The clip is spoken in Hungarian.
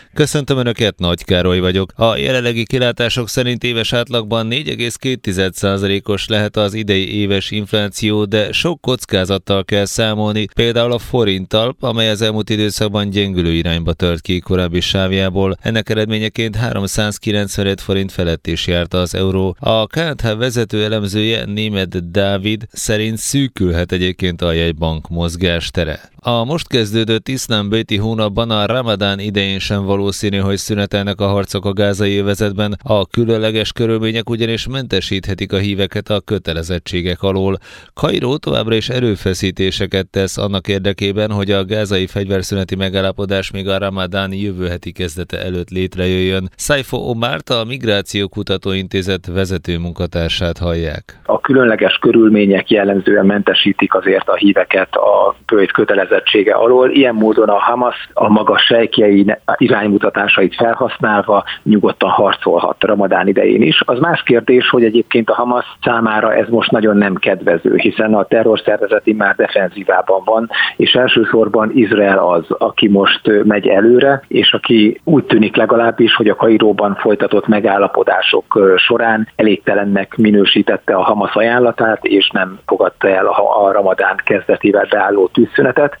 Köszöntöm Önöket, Nagy Károly vagyok. A jelenlegi kilátások szerint éves átlagban 4,2%-os lehet az idei éves infláció, de sok kockázattal kell számolni, például a forinttal, amely az elmúlt időszakban gyengülő irányba tört ki korábbi sávjából. Ennek eredményeként 395 forint felett is járt az euró. A KNH vezető elemzője, Németh Dávid szerint szűkülhet egyébként a jegybank mozgástere. A most kezdődött iszlám-béti hónapban a Ramadán idején sem valószínű, hogy szünetelnek a harcok a gázai övezetben, a különleges körülmények ugyanis mentesíthetik a híveket a kötelezettségek alól. Kairó továbbra is erőfeszítéseket tesz annak érdekében, hogy a gázai fegyverszüneti megállapodás még a Ramadán jövő heti kezdete előtt létrejöjjön. Saifo Omárt, a Migrációkutató Intézet vezető munkatársát hallják. A különleges körülmények jellemzően mentesítik azért a híveket a bőjt kötelezettsége alól. Ilyen módon a Hamas a maga sejkjei iránymutatásait felhasználva nyugodtan harcolhat Ramadán idején is. Az más kérdés, hogy egyébként a Hamas számára ez most nagyon nem kedvező, hiszen a terrorszervezet már defenzívában van, és elsősorban Izrael az, aki most megy előre, és aki úgy tűnik legalábbis, hogy a Kairóban folytatott megállapodások során elégtelennek minősítette a Hamas ajánlatát, és nem fogadta el a Ramadán kezdetével beálló tűzszünetet.